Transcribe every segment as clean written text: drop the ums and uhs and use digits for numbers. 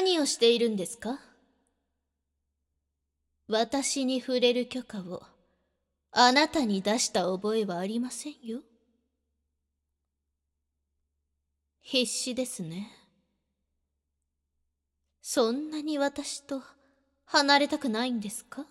何をしているんですか？私に触れる許可をあなたに出した覚えはありませんよ。必死ですね。そんなに私と離れたくないんですか？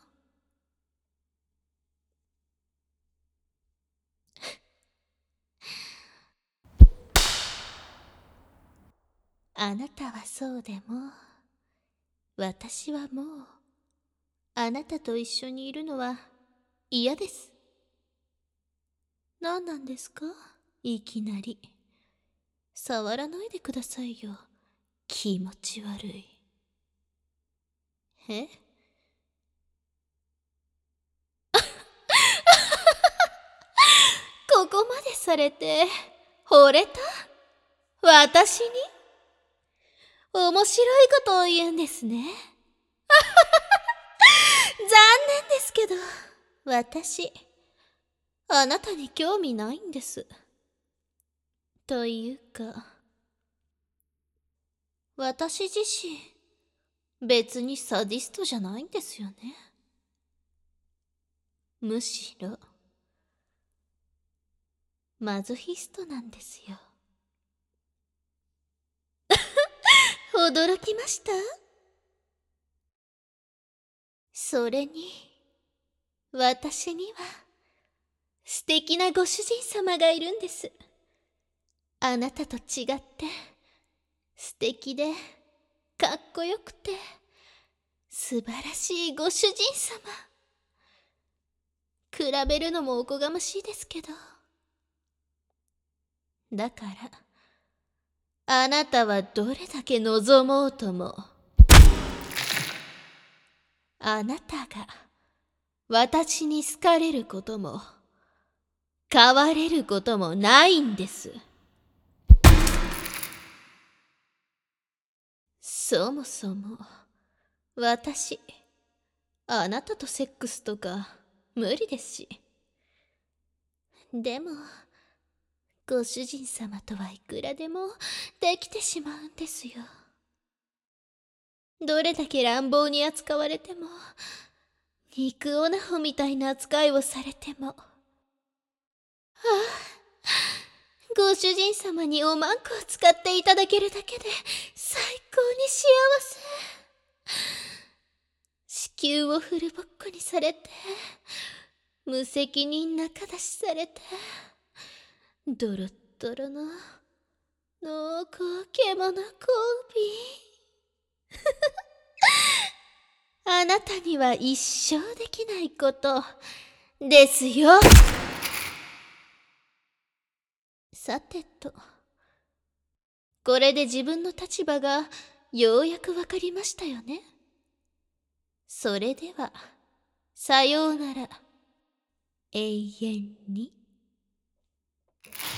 あなたはそうでも、私はもう、あなたと一緒にいるのは嫌です。何なんですか？いきなり。触らないでくださいよ。気持ち悪い。え？ここまでされて、惚れた？私に？面白いことを言うんですね。残念ですけど、私、あなたに興味ないんです。というか、私自身、別にサディストじゃないんですよね。むしろ、マゾヒストなんですよ。驚きました？それに、私には、素敵なご主人様がいるんです。あなたと違って、素敵で、かっこよくて、素晴らしいご主人様。比べるのもおこがましいですけど。だから、あなたはどれだけ望もうとも、あなたが私に好かれることも、変われることもないんです。そもそも、私、あなたとセックスとか無理ですし。でも、ご主人様とはいくらでもできてしまうんですよ。どれだけ乱暴に扱われても、肉オナホみたいな扱いをされても、ご主人様におまんこを使っていただけるだけで最高に幸せ。子宮をフルボッコにされて、無責任なかだしされて、ドロッドロの濃厚獣交尾。あなたには一生できないことですよ。さてと、これで自分の立場がようやくわかりましたよね。それでは、さようなら、永遠に。